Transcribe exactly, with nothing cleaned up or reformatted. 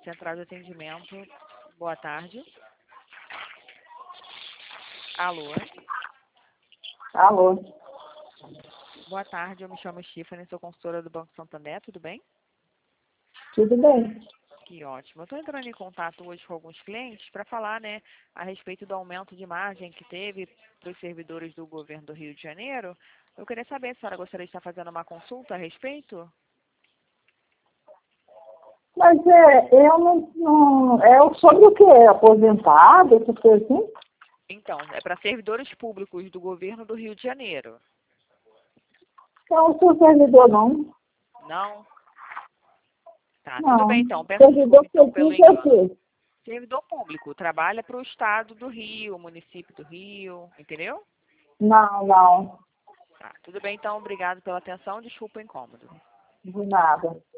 Central de Atendimento. Boa tarde. Alô. Alô. Boa tarde, eu me chamo Stephanie, sou consultora do Banco Santander, tudo bem? Tudo bem. Que ótimo. Eu estou entrando em contato hoje com alguns clientes para falar, né, a respeito do aumento de margem que teve para os servidores do governo do Rio de Janeiro. Eu queria saber se a senhora gostaria de estar fazendo uma consulta a respeito? Mas é, eu não, não. É sobre o que? Aposentado, essas coisas assim? Então, é para servidores públicos do governo do Rio de Janeiro. Eu não sou servidor, não. Não? Tá, Não. tudo bem então. Peço Servidor desculpa então pelo público é o engano. quê? Servidor público, trabalha para o estado do Rio, município do Rio, entendeu? Não, não. Tá, tudo bem então, obrigado pela atenção, desculpa o incômodo. De nada.